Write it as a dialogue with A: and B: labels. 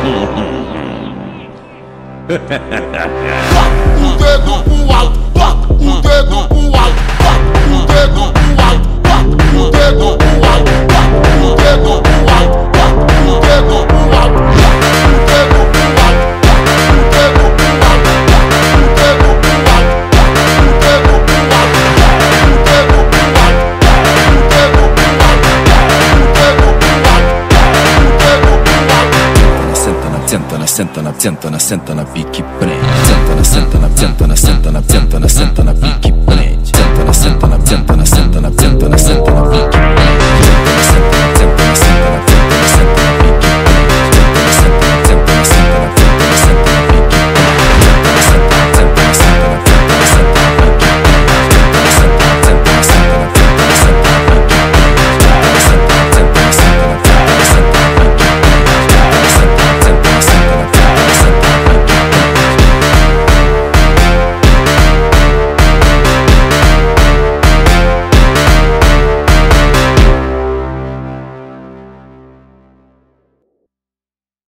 A: O dedo pro alto, bota o dedo pro alto, bota o dedo pro alto, bota o dedo pro alto, bota o dedo pro alto, bota o dedo pro alto, bota o dedo pro alto, bota o dedo pro alto, bota o dedo pro alto, bota o dedo pro alto, bota o dedo pro alto, bota o dedo pro alto, bota o dedo pro alto, bota o dedo pro alto.
B: Senta na, senta na, senta na, senta na, senta na, pique prende. Senta na, senta na, senta na, senta na, senta na, senta na, pique prende. Senta na, senta na, senta na, senta na, senta na, senta na, pique prende.